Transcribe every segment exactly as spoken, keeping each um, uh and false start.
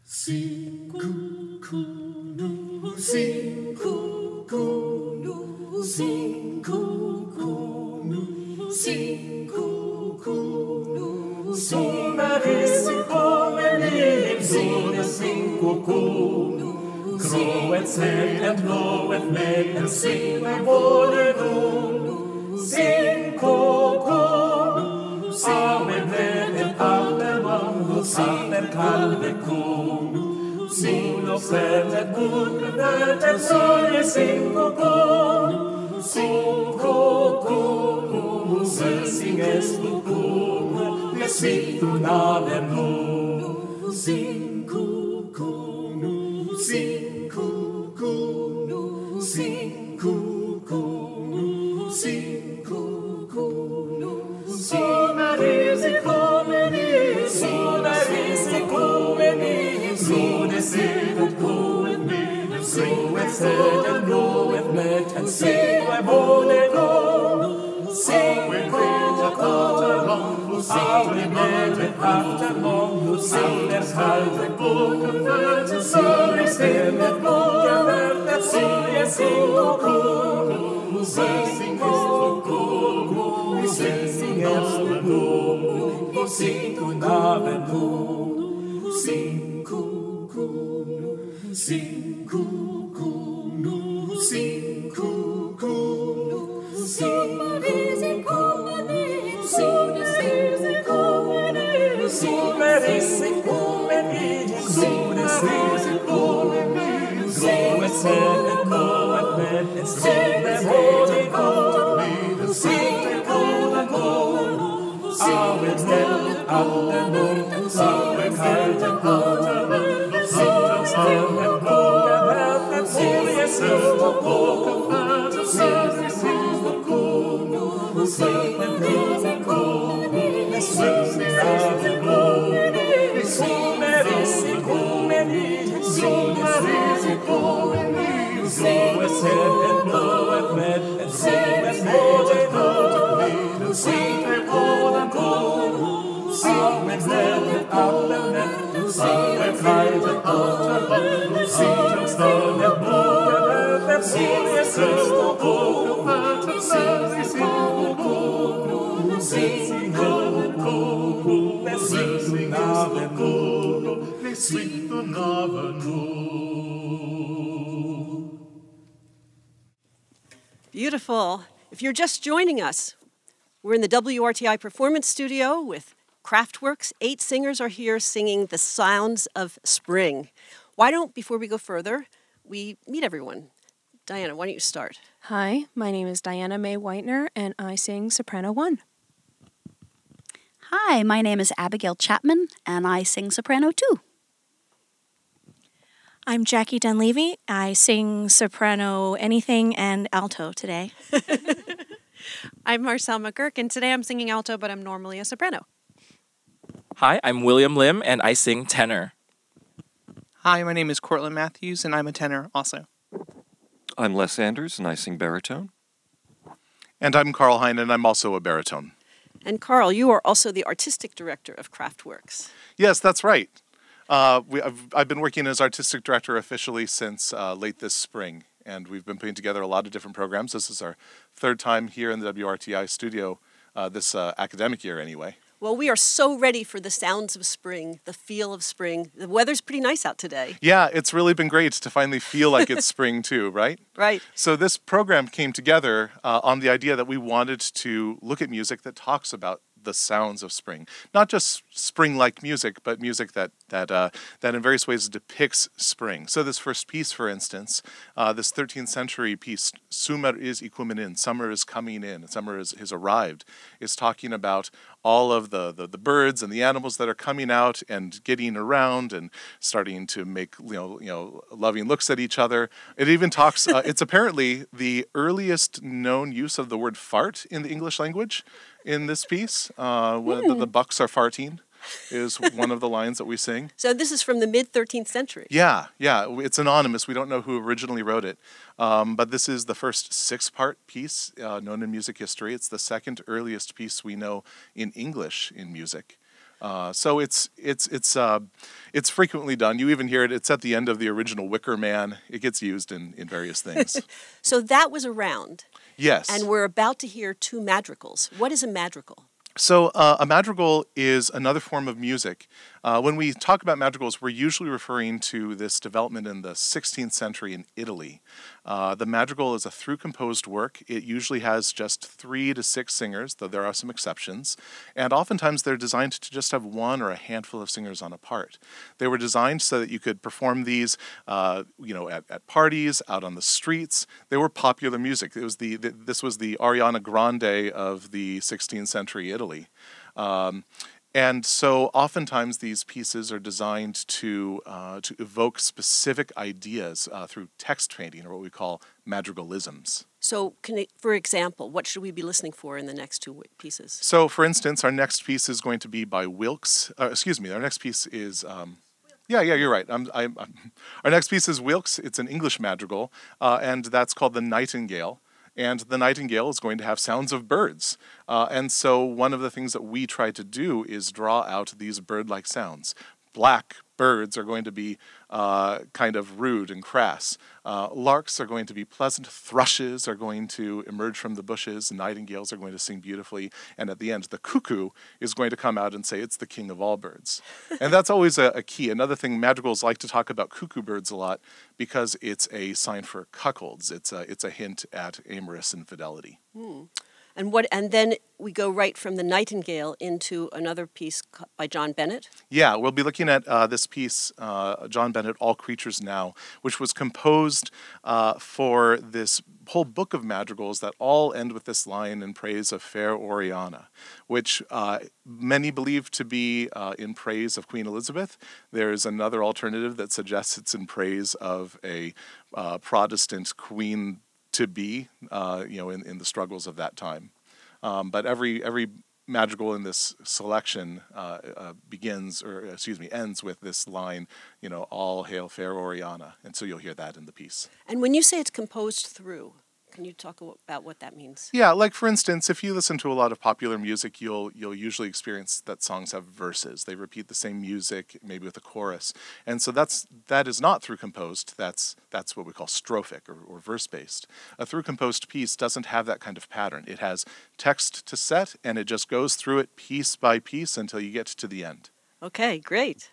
Sinkukunu, sinkukunu, sinkukunu, sinkukunu, sinkukunu, sinkukunu, groweth set and bloweth meg and sing my volleyball. Sinkukunu, awe bredden allemaal, sander kalve konu. Sing och sätet bokvärdet sörjer sinkukunu, sinkukunu, sälsinges bokunu, med sittunaven nu. Sinkukunu, sinkukunu, sinkukunu, sinkukunu, sonarisi komeni, sonarisi komeni. So the seed goeth me, groweth set and groweth met, and sing my bone go. Sing with great after long, sing with met after long, sing their sky book of words, and sing their stem that book of earth, that sing and sing cuckoo, sing cuckoo, sing as the go, sing to naven, sing. Sinkukunu, sinkukunu, sinkukunu, somebody komeni, somebody komeni, somebody komeni, somebody komeni, groweth set and groweth med, and sing the holy God, sing the golden God, awe ställ alla norr, awe kallt and cold. Beautiful. If you're just joining us, we're in the W R T I Performance Studio with Kraftwerks. Eight singers are here singing the sounds of spring. Why don't, before we go further, we meet everyone. Diana, why don't you start? Hi, my name is Diana Mae Whitener, and I sing soprano one. Hi, my name is Abigail Chapman, and I sing soprano two. I'm Jackie Dunleavy. I sing soprano anything and alto today. I'm Marcelle McGurk, and today I'm singing alto, but I'm normally a soprano. Hi, I'm William Lim, and I sing tenor. Hi, my name is Cortland Matthews, and I'm a tenor also. I'm Les Anders, and I sing baritone. And I'm Carl Hein, and I'm also a baritone. And Carl, you are also the artistic director of Kraftwerks. Yes, that's right. Uh, we, I've, I've been working as artistic director officially since uh, late this spring, and we've been putting together a lot of different programs. This is our third time here in the W R T I studio uh, this uh, academic year anyway. Well, we are so ready for the sounds of spring, the feel of spring. The weather's pretty nice out today. Yeah, it's really been great to finally feel like it's spring too, right? Right. So this program came together uh, on the idea that we wanted to look at music that talks about the sounds of spring. Not just spring-like music, but music that that uh, that in various ways depicts spring. So this first piece, for instance, uh, this thirteenth century piece, Summer is ikomin in, summer is coming in, summer is, has arrived, is talking about all of the, the, the birds and the animals that are coming out and getting around and starting to make you know you know loving looks at each other. It even talks, uh, it's apparently the earliest known use of the word fart in the English language in this piece. Uh, mm. the, the bucks are farting is one of the lines that we sing. So this is from the mid-thirteenth century. Yeah, yeah. It's anonymous. We don't know who originally wrote it. Um, but this is the first six-part piece uh, known in music history. It's the second earliest piece we know in English in music. Uh, so it's it's it's uh, it's frequently done. You even hear it. It's at the end of the original Wicker Man. It gets used in, in various things. So that was around. Yes. And we're about to hear two madrigals. What is a madrigal? So uh, a madrigal is another form of music. Uh, when we talk about madrigals, we're usually referring to this development in the sixteenth century in Italy. Uh, the madrigal is a through-composed work. It usually has just three to six singers, though there are some exceptions. And oftentimes they're designed to just have one or a handful of singers on a part. They were designed so that you could perform these, uh, you know, at, at parties, out on the streets. They were popular music. It was the, the this was the Ariana Grande of the sixteenth century Italy. Um, And so oftentimes these pieces are designed to uh, to evoke specific ideas uh, through text painting, or what we call madrigalisms. So, can it, for example, what should we be listening for in the next two pieces? So, for instance, our next piece is going to be by Wilkes. Uh, excuse me, our next piece is... Um, yeah, yeah, you're right. I'm, I'm, I'm, our next piece is Wilkes. It's an English madrigal, uh, and that's called The Nightingale. And the nightingale is going to have sounds of birds. Uh, and so one of the things that we try to do is draw out these bird-like sounds. Black birds are going to be uh, kind of rude and crass. Uh, larks are going to be pleasant. Thrushes are going to emerge from the bushes. Nightingales are going to sing beautifully. And at the end, the cuckoo is going to come out and say, it's the king of all birds. And that's always a, a key. Another thing, madrigals like to talk about cuckoo birds a lot because it's a sign for cuckolds. It's a, it's a hint at amorous infidelity. Hmm. And what? And then we go right from the Nightingale into another piece by John Bennett. Yeah, we'll be looking at uh, this piece, uh, John Bennett, All Creatures Now, which was composed uh, for this whole book of madrigals that all end with this line in praise of fair Oriana, which uh, many believe to be uh, in praise of Queen Elizabeth. There's another alternative that suggests it's in praise of a uh, Protestant queen to be, uh, you know, in, in the struggles of that time. Um, but every every madrigal in this selection uh, uh, begins, or excuse me, ends with this line, you know, all hail fair Oriana. And so you'll hear that in the piece. And when you say it's composed through, can you talk about what that means? Yeah, like for instance, if you listen to a lot of popular music, you'll you'll usually experience that songs have verses. They repeat the same music, maybe with a chorus, and so that's that is not through composed. That's that's what we call strophic or, or verse based. A through composed piece doesn't have that kind of pattern. It has text to set, and it just goes through it piece by piece until you get to the end. Okay, great.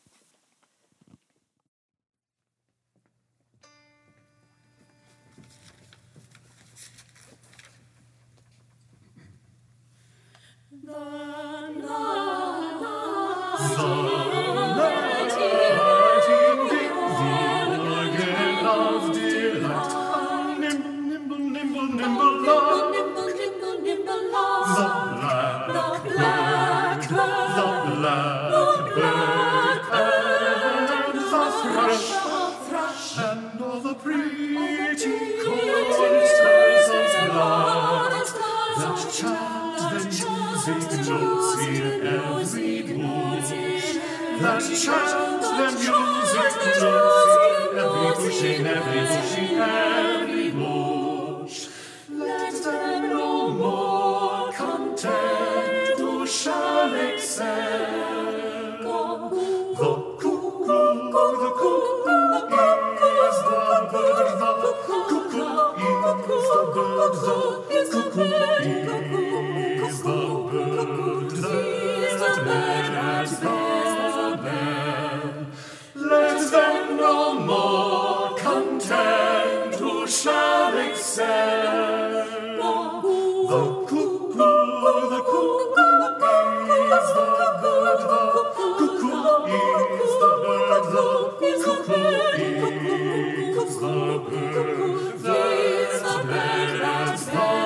That chant the music notes in every bush, in every bush, in every bush. Let them no more content who shall excel. The cuckoo, the cuckoo is the bird, the cuckoo is the bird, the cuckoo is the bird, that made as let them no more content who shall excel. The cuckoo, the cuckoo is the bird, the cuckoo is the bird, the cuckoo is the bird that made as the bell.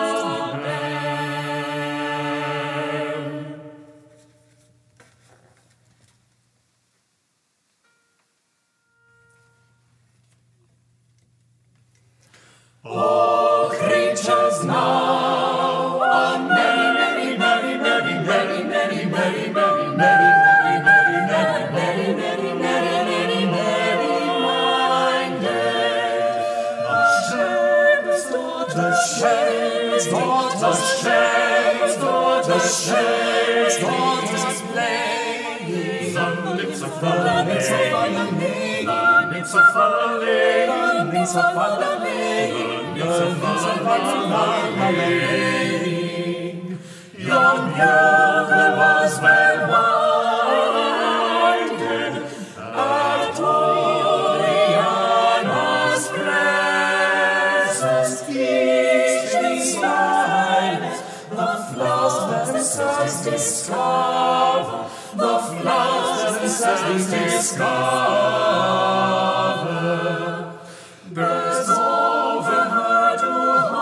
All creatures now are merry, merry, merry, merry, merry, merry, merry, merry, merry, merry, merry, merry, merry, merry, merry, minded. The shepherd's daughter, the shepherd's daughter, the shepherds daughters playing, the nymphs are following, the nymphs are following, the nymphs are following, the nymphs are following. Young bugle was well winded at Oriana's presence. Each beside the flowers themselves discover, the flowers themselves discover. Birds over her do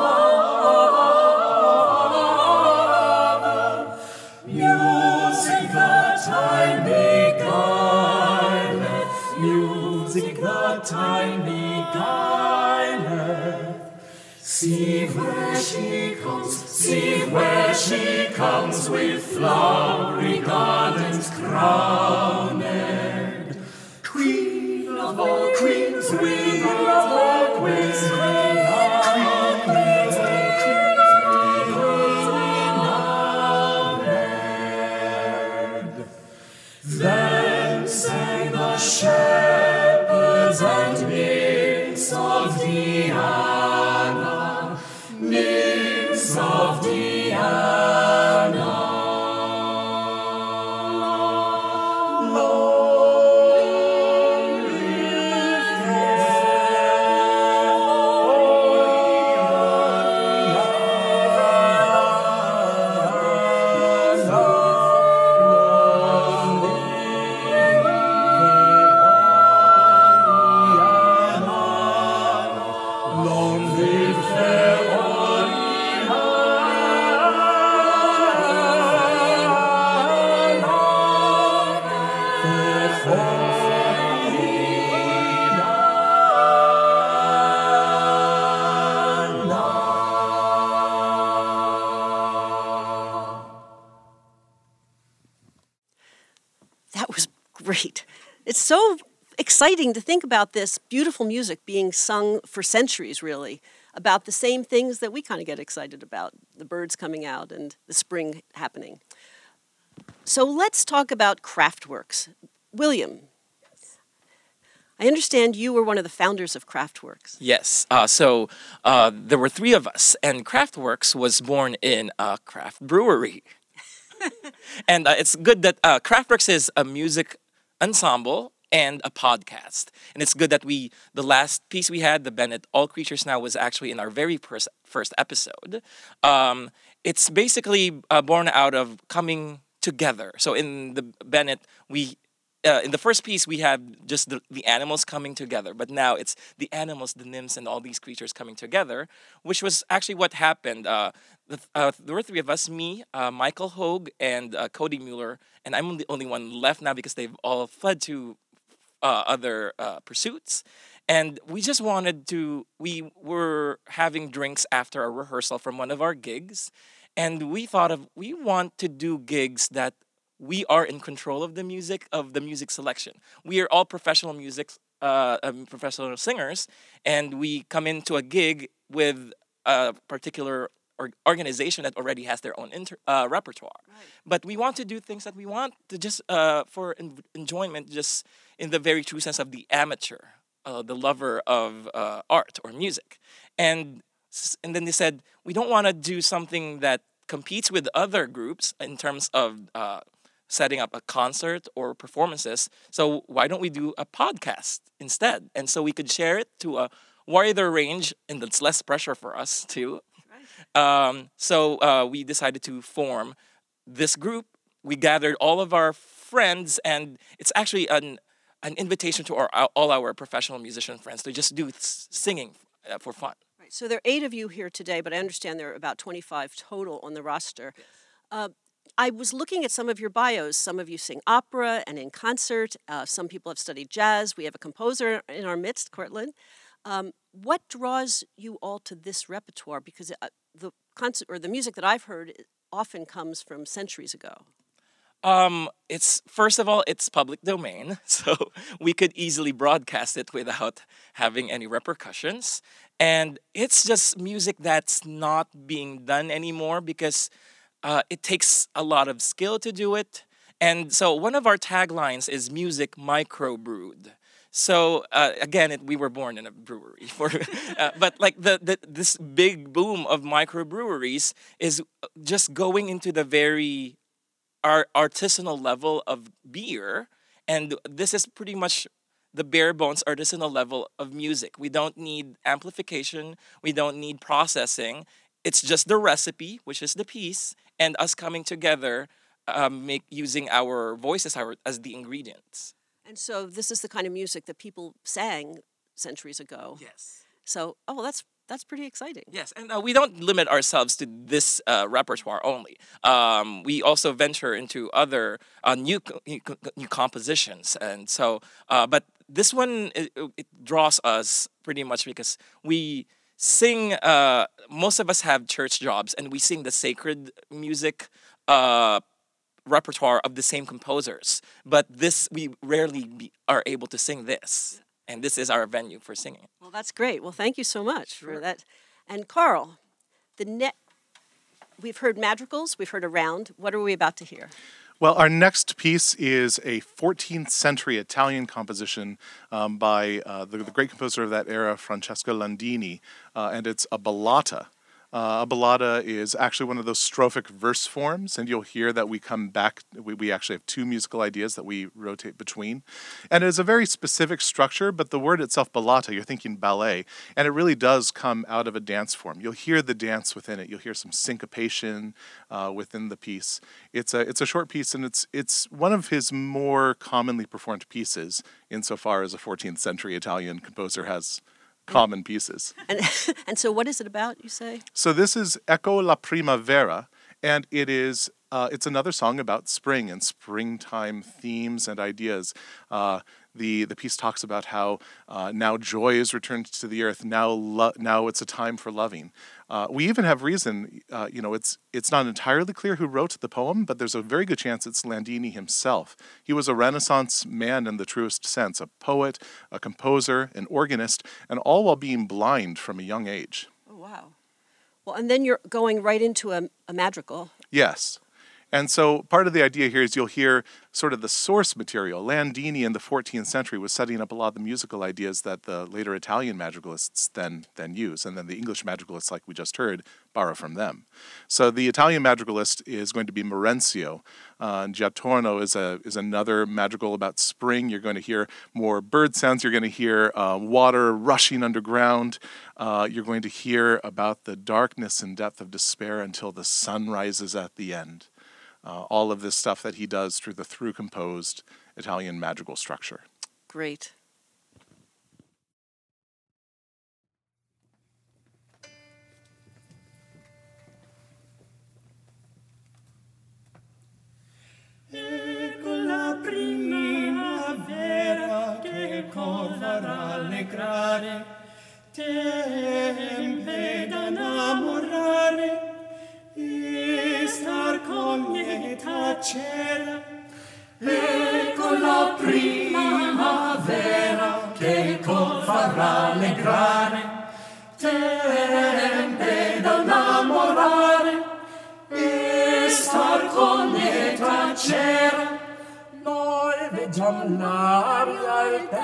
hover, music the time beguileth, music the time beguileth. See where she comes, see where she comes, with flowery garlands crowned. Queen of all queens, queen of all queens, queen of all queens, renowned. Then sang the shepherds and nymphs of Diana, nymphs of Diana. Long live Long live fair That was great. It's so exciting to think about this beautiful music being sung for centuries, really, about the same things that we kind of get excited about, the birds coming out and the spring happening. So let's talk about Kraftwerks. William, I understand you were one of the founders of Kraftwerks. Yes. Uh, so uh, there were three of us, and Kraftwerks was born in a craft brewery. And uh, it's good that uh, Kraftwerks is a music ensemble and a podcast. And it's good that we, the last piece we had, the Bennett All Creatures Now, was actually in our very first, first episode. Um, it's basically uh, born out of coming together. So in the Bennett, we Uh, in the first piece, we had just the, the animals coming together, but now it's the animals, the nymphs, and all these creatures coming together, which was actually what happened. Uh, the, uh, there were three of us, me, uh, Michael Hogue, and uh, Cody Mueller, and I'm the only one left now because they've all fled to uh, other uh, pursuits. And we just wanted to, we were having drinks after a rehearsal from one of our gigs, and we thought of, we want to do gigs that we are in control of the music, of the music selection. We are all professional music, uh, um, professional singers, and we come into a gig with a particular or organization that already has their own inter- uh, repertoire. Right. But we want to do things that we want to just uh, for en- enjoyment, just in the very true sense of the amateur, uh, the lover of uh, art or music. And and then they said, we don't want to do something that competes with other groups in terms of uh, setting up a concert or performances. So why don't we do a podcast instead? And so we could share it to a wider range, and it's less pressure for us too. Right. Um, so uh, we decided to form this group. We gathered all of our friends, and it's actually an an invitation to our all our professional musician friends to just do singing uh, for fun. Right. So there are eight of you here today, but I understand there are about twenty-five total on the roster. Yes. Uh, I was looking at some of your bios. Some of you sing opera and in concert. Uh, some people have studied jazz. We have a composer in our midst, Cortland. Um, what draws you all to this repertoire? Because uh, the concert or the music that I've heard often comes from centuries ago. Um, it's first of all, it's public domain, so we could easily broadcast it without having any repercussions. And it's just music that's not being done anymore because uh, it takes a lot of skill to do it. And so one of our taglines is music microbrewed. So uh, again, it, we were born in a brewery, for, uh, but like the, the this big boom of microbreweries is just going into the very art, artisanal level of beer, and this is pretty much the bare bones artisanal level of music. We don't need amplification, we don't need processing. It's just the recipe, which is the piece, and us coming together, um, make using our voices our, as the ingredients. And so this is the kind of music that people sang centuries ago. Yes. So, oh, well, that's that's pretty exciting. Yes, and uh, we don't limit ourselves to this uh, repertoire only. Um, we also venture into other uh, new new new compositions, and so. Uh, but this one it, it draws us pretty much because we sing. Uh, most of us have church jobs, and we sing the sacred music. Uh, repertoire of the same composers, but this we rarely be, are able to sing this, and this is our venue for singing. Well, that's great. Well, thank you so much sure. for that. And Carl, the net we've heard madrigals, we've heard a round. What are we about to hear? Well, our next piece is a fourteenth century Italian composition um, by uh, the, the great composer of that era, Francesco Landini, uh, and it's a ballata. Uh, a ballata is actually one of those strophic verse forms, and you'll hear that we come back, we, we actually have two musical ideas that we rotate between. And it is a very specific structure, but the word itself, ballata, you're thinking ballet, and it really does come out of a dance form. You'll hear the dance within it. You'll hear some syncopation uh, within the piece. It's a it's a short piece, and it's it's one of his more commonly performed pieces, insofar as a fourteenth century Italian composer has common pieces. And and so what is it about, you say? So this is Ecco la Primavera, and it is uh, it's another song about spring and springtime themes and ideas. Uh, the the piece talks about how uh, now joy is returned to the earth. Now lo- now it's a time for loving. Uh, we even have reason. Uh, you know, it's it's not entirely clear who wrote the poem, but there's a very good chance it's Landini himself. He was a Renaissance man in the truest sense, a poet, a composer, an organist, and all while being blind from a young age. Oh, wow. Well, and then you're going right into a, a madrigal. Yes. And so part of the idea here is you'll hear sort of the source material. Landini in the fourteenth century was setting up a lot of the musical ideas that the later Italian madrigalists then then use, and then the English madrigalists, like we just heard, borrow from them. So the Italian madrigalist is going to be Marenzio. Uh, and Giatorno is a is another madrigal about spring. You're going to hear more bird sounds. You're going to hear uh, water rushing underground. Uh, you're going to hear about the darkness and depth of despair until the sun rises at the end. Uh, all of this stuff that he does through the through-composed Italian madrigal structure. Great. Ecco la primavera che il cor farà allegrare, tempe da innamorare, e star con lieta cera. Ecco la primavera che il cor farà allegrare, tempe da innamorare, e star con lieta cera. Noi vediamo l'aria e il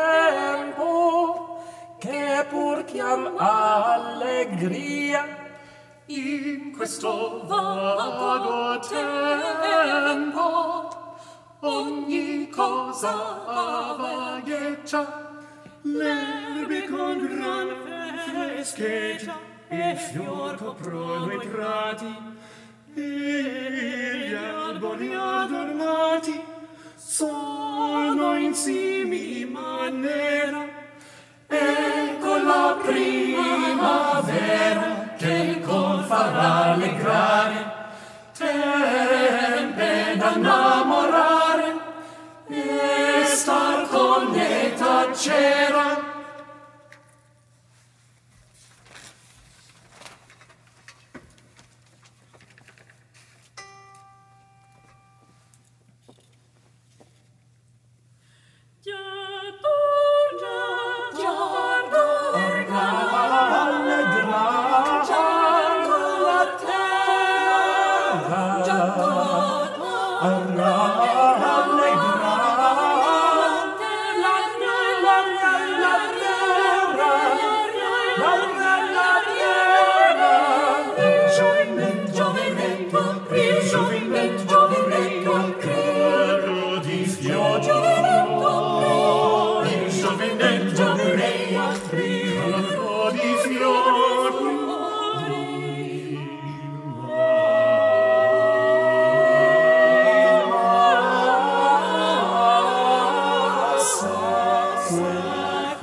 tempo che pur chiam allegria. In questo vago tempo ogni cosa vagheggia, l'erbe con gran frescheggia, e fior coprono i prati, e gli albori adornati sono in simili maniera. Ecco la primavera che il cor farà allegrare, tempe da innamorare, e star con lieta cera. Allegra,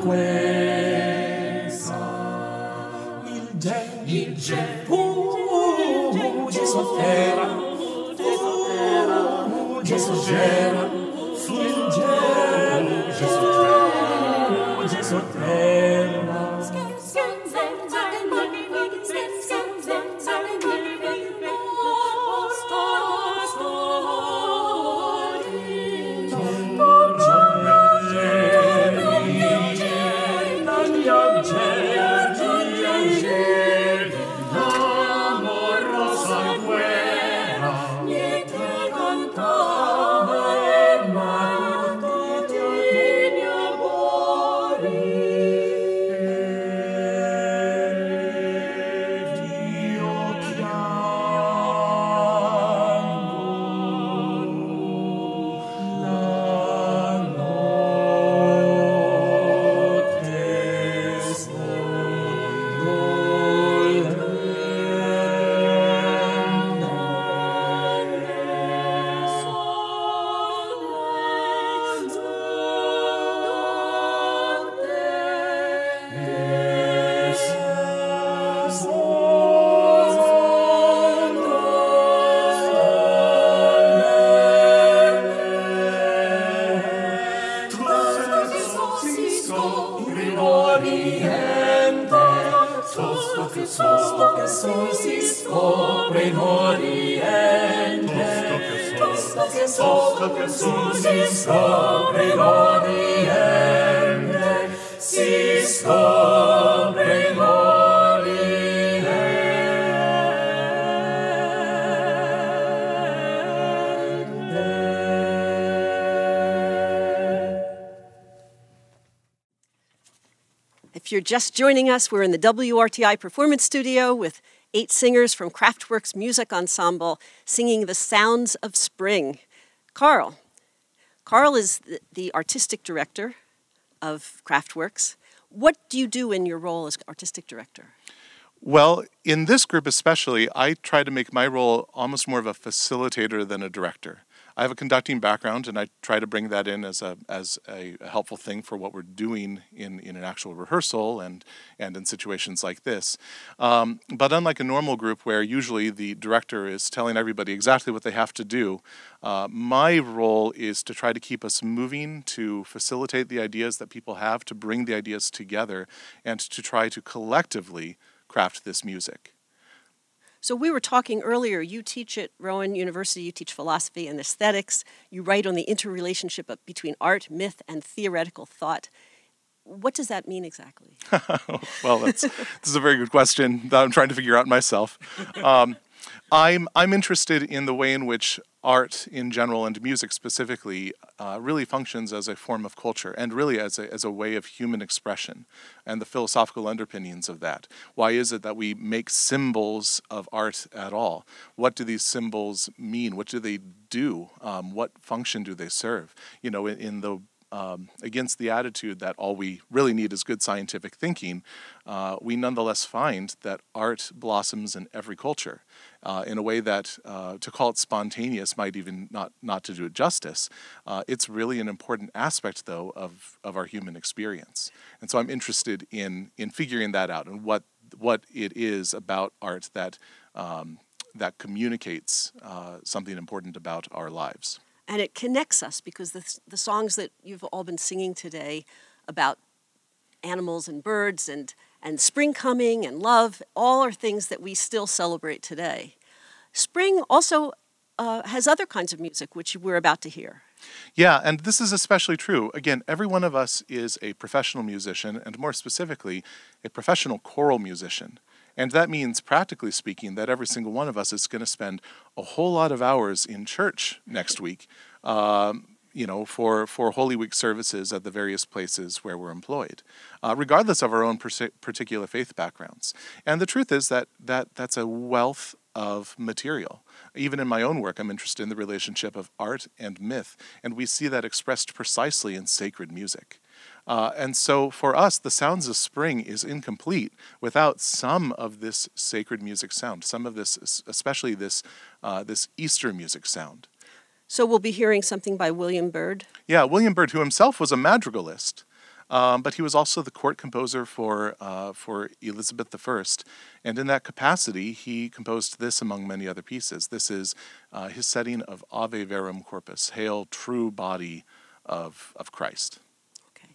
questa il gel il gel fugge sotterra fugge sotterra fugge fugge sotterra If you're just joining us, we're in the W R T I Performance Studio with eight singers from Kraftwerk's Music Ensemble singing the sounds of spring. Carl. Carl is the, the artistic director of Kraftwerk's. What do you do in your role as artistic director? Well, in this group especially, I try to make my role almost more of a facilitator than a director. I have a conducting background, and I try to bring that in as a as a, a helpful thing for what we're doing in, in an actual rehearsal and and in situations like this. Um, but unlike a normal group where usually the director is telling everybody exactly what they have to do, uh, my role is to try to keep us moving, to facilitate the ideas that people have, to bring the ideas together, and to try to collectively craft this music. So we were talking earlier, you teach at Rowan University, you teach philosophy and aesthetics, you write on the interrelationship of, between art, myth, and theoretical thought. What does that mean exactly? Well, that's, this is a very good question that I'm trying to figure out myself. Um, I'm, I'm interested in the way in which art in general and music specifically uh, really functions as a form of culture and really as a, as a way of human expression and the philosophical underpinnings of that. Why is it that we make symbols of art at all? What do these symbols mean? What do they do? Um, what function do they serve? You know, in, in the Um, against the attitude that all we really need is good scientific thinking, uh, we nonetheless find that art blossoms in every culture uh, in a way that, uh, to call it spontaneous might even not, not to do it justice. Uh, it's really an important aspect, though, of, of our human experience. And so I'm interested in in figuring that out and what what it is about art that, um, that communicates uh, something important about our lives. And it connects us because the, the songs that you've all been singing today about animals and birds and, and spring coming and love, all are things that we still celebrate today. Spring also uh, has other kinds of music, which we're about to hear. Yeah, and this is especially true. Again, every one of us is a professional musician, and more specifically, a professional choral musician. And that means, practically speaking, that every single one of us is going to spend a whole lot of hours in church next week, um, you know, for, for Holy Week services at the various places where we're employed, uh, regardless of our own per- particular faith backgrounds. And the truth is that, that that's a wealth of material. Even in my own work, I'm interested in the relationship of art and myth, and we see that expressed precisely in sacred music. Uh, and so for us, the sounds of spring is incomplete without some of this sacred music sound, some of this, especially this uh, this Easter music sound. So we'll be hearing something by William Byrd. Yeah, William Byrd, who himself was a madrigalist. Um, but he was also the court composer for uh, for Elizabeth the First, and in that capacity, he composed this among many other pieces. This is uh, his setting of Ave Verum Corpus, Hail, True Body of of Christ. Okay.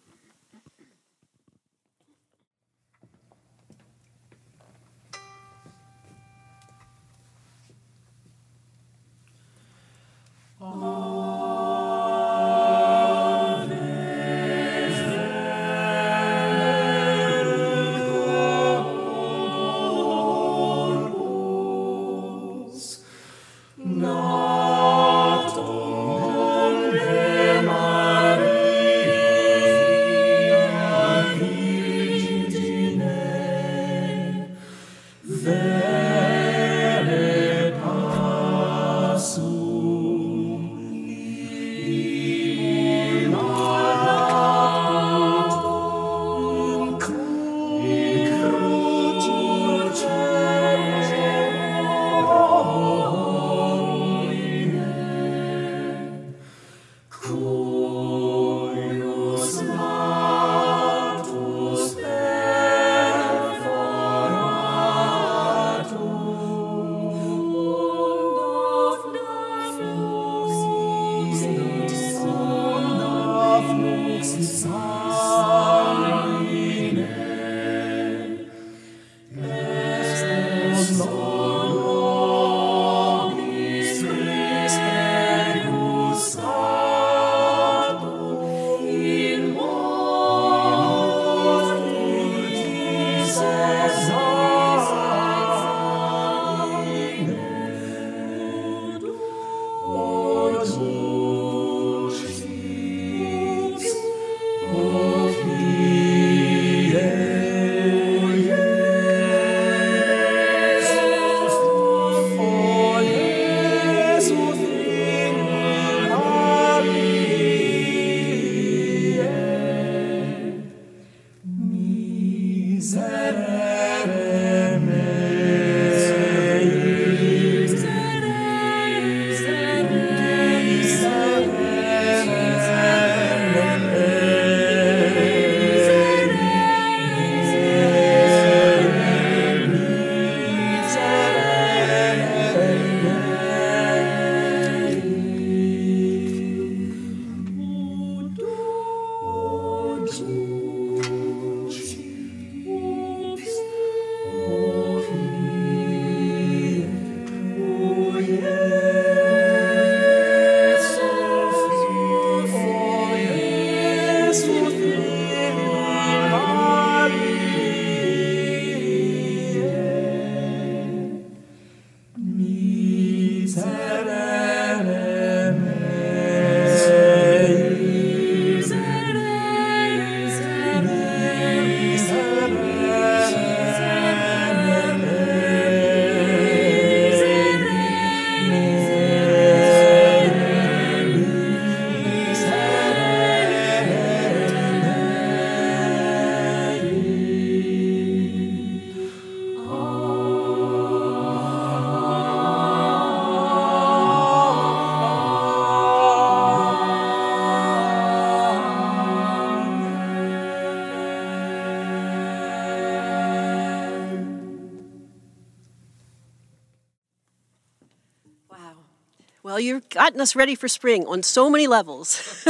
Well, you've gotten us ready for spring on so many levels.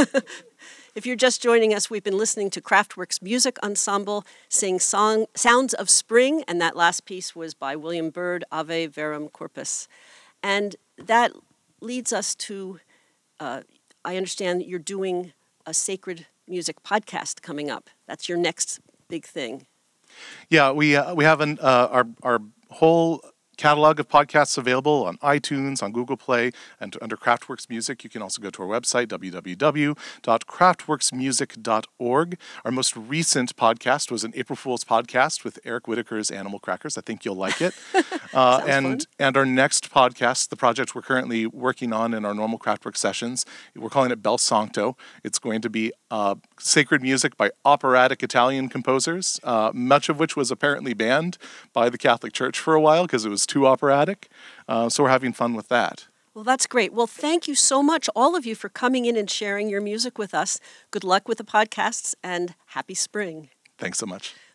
If you're just joining us, we've been listening to Kraftwerk's Music Ensemble sing song, Sounds of Spring, and that last piece was by William Byrd, Ave Verum Corpus. And that leads us to, uh, I understand that you're doing a sacred music podcast coming up. That's your next big thing. Yeah, we uh, we have an, uh, our our whole catalog of podcasts available on iTunes, on Google Play, and under Kraftwerk's Music. You can also go to our website, w w w dot kraftwerks music dot org. Our most recent podcast was an April Fool's podcast with Eric Whitaker's Animal Crackers. I think you'll like it. uh, and fun. And our next podcast, the project we're currently working on in our normal Kraftwerk sessions, we're calling it Bel Sancto. It's going to be uh, sacred music by operatic Italian composers, uh, much of which was apparently banned by the Catholic Church for a while because it was too operatic. Uh, so we're having fun with that. Well, that's great. Well, thank you so much, all of you, for coming in and sharing your music with us. Good luck with the podcasts and happy spring. Thanks so much.